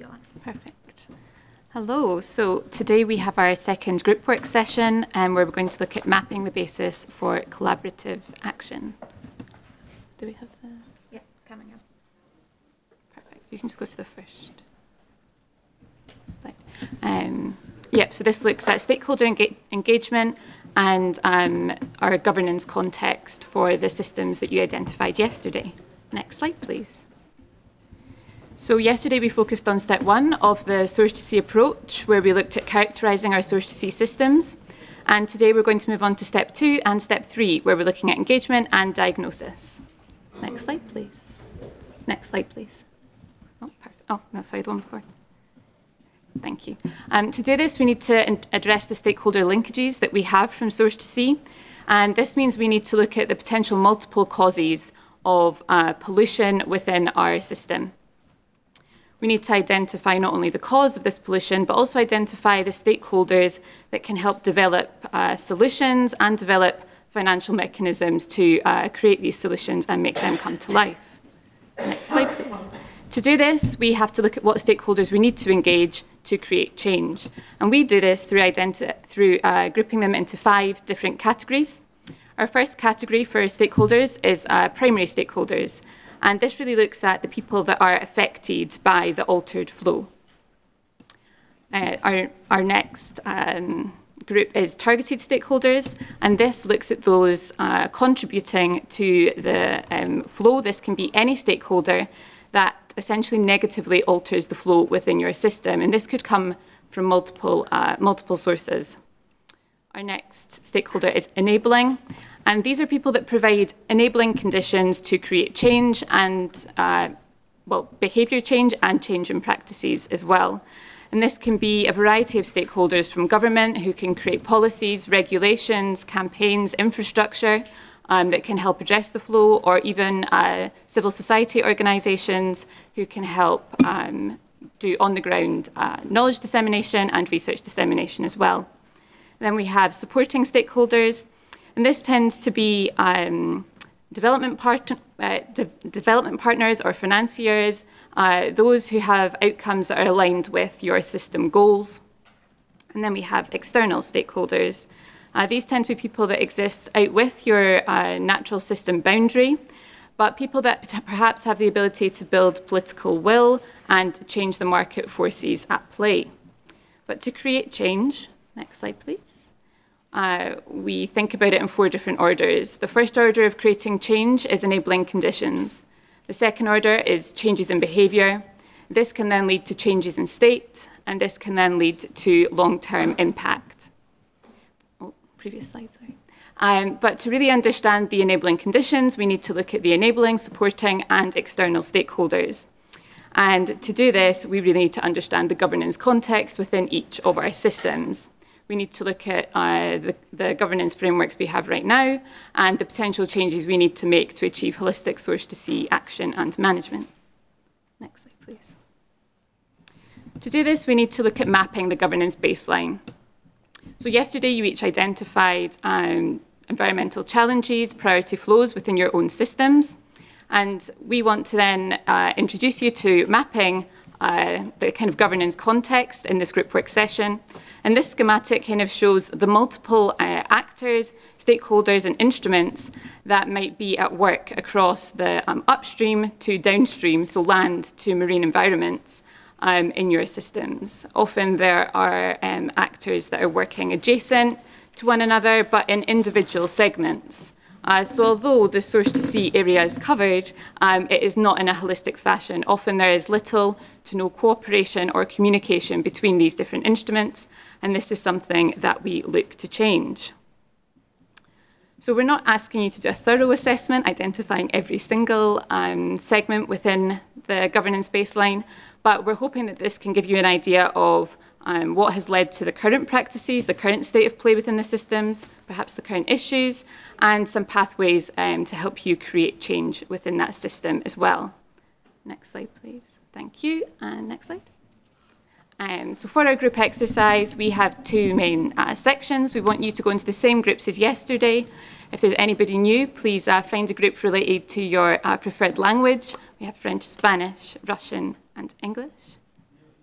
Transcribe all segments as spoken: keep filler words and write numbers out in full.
you on. Perfect. Hello, so today we have our second group work session and where we're going to look at mapping the basis for collaborative action. Do we have the... Yeah, coming up. Perfect, you can just go to the first slide. Um, yeah, so this looks at stakeholder enga engagement and um, our governance context for the systems that you identified yesterday. Next slide, please. So yesterday we focused on step one of the source to see approach, where we looked at characterising our source to see systems. And today we're going to move on to step two and step three, where we're looking at engagement and diagnosis. Next slide, please. Next slide, please. Oh, perfect. Oh, no, sorry, the one before. Thank you. Um, to do this, we need to address the stakeholder linkages that we have from source to see. And this means we need to look at the potential multiple causes of uh, pollution within our system. We need to identify not only the cause of this pollution, but also identify the stakeholders that can help develop uh, solutions and develop financial mechanisms to uh, create these solutions and make them come to life. Next slide, please. To do this, we have to look at what stakeholders we need to engage to create change. And we do this through, through uh, grouping them into five different categories. Our first category for stakeholders is uh, primary stakeholders. And this really looks at the people that are affected by the altered flow. Uh, our, our next um, group is targeted stakeholders, and this looks at those uh, contributing to the um, flow. This can be any stakeholder that essentially negatively alters the flow within your system, and this could come from multiple, uh, multiple sources. Our next stakeholder is enabling. And these are people that provide enabling conditions to create change and, uh, well, behaviour change and change in practices as well. And this can be a variety of stakeholders from government who can create policies, regulations, campaigns, infrastructure um, that can help address the flow, or even uh, civil society organisations who can help um, do on-the-ground uh, knowledge dissemination and research dissemination as well. Then we have supporting stakeholders. And this tends to be um, development, part uh, de development partners or financiers, uh, those who have outcomes that are aligned with your system goals. And then we have external stakeholders. Uh, these tend to be people that exist out with your uh, natural system boundary, but people that perhaps have the ability to build political will and change the market forces at play. But to create change, next slide, please. Uh, we think about it in four different orders. The first order of creating change is enabling conditions. The second order is changes in behaviour. This can then lead to changes in state, and this can then lead to long-term impact. Oh, previous slide, sorry. Um, but to really understand the enabling conditions, we need to look at the enabling, supporting, and external stakeholders. And to do this, we really need to understand the governance context within each of our systems. We need to look at uh, the, the governance frameworks we have right now and the potential changes we need to make to achieve holistic source to see action and management. Next slide, please. To do this, we need to look at mapping the governance baseline. So yesterday, you each identified um, environmental challenges, priority flows within your own systems. And we want to then uh, introduce you to mapping uh, the kind of governance context in this group work session. And this schematic kind of shows the multiple uh, actors, stakeholders, and instruments that might be at work across the um, upstream to downstream, so land to marine environments um, in your systems. Often there are um, actors that are working adjacent to one another, but in individual segments. Uh, so although the source to see area is covered, um, it is not in a holistic fashion. Often there is little to no cooperation or communication between these different instruments, and this is something that we look to change. So we're not asking you to do a thorough assessment, identifying every single um, segment within the governance baseline, but we're hoping that this can give you an idea of Um, what has led to the current practices, the current state of play within the systems, perhaps the current issues, and some pathways um, to help you create change within that system as well. Next slide, please. Thank you. And next slide. Um, so for our group exercise, we have two main uh, sections. We want you to go into the same groups as yesterday. If there's anybody new, please uh, find a group related to your uh, preferred language. We have French, Spanish, Russian, and English.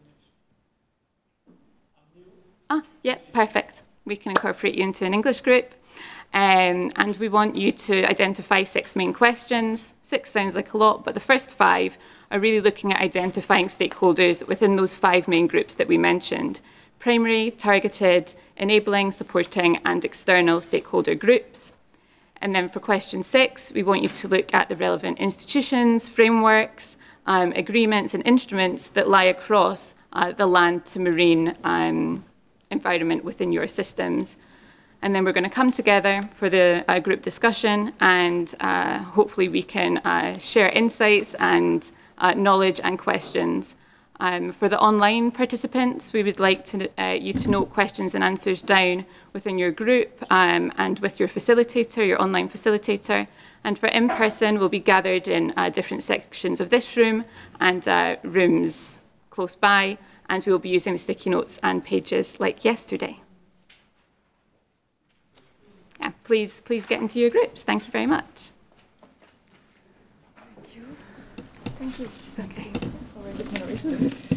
Ah, yeah, perfect. We can incorporate you into an English group. Um, and we want you to identify six main questions. Six sounds like a lot, but the first five are really looking at identifying stakeholders within those five main groups that we mentioned: primary, targeted, enabling, supporting, and external stakeholder groups. And then for question six, we want you to look at the relevant institutions, frameworks, um, agreements, and instruments that lie across uh, the land to marine um, environment within your systems. And then we're going to come together for the uh, group discussion, and uh, hopefully we can uh, share insights and uh, knowledge and questions. Um, for the online participants, we would like to, uh, you to note questions and answers down within your group um, and with your facilitator, your online facilitator. And for in-person, we'll be gathered in uh, different sections of this room and uh, rooms close by, and we will be using the sticky notes and pages like yesterday. Yeah, please, please get into your groups. Thank you very much. Thank you. Thank you. Okay. Thank you.